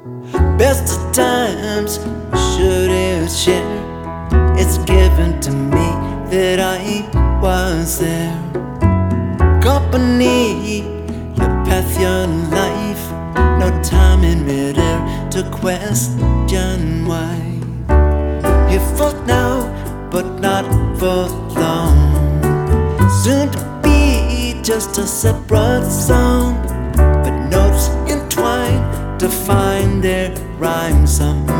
Best of times should have shared. It's given to me that I was there. Company, your path, your life. No time in midair to question why. You fought now, but not for long. Soon to be just a separate song, but notes entwined to find their rhyme somehow.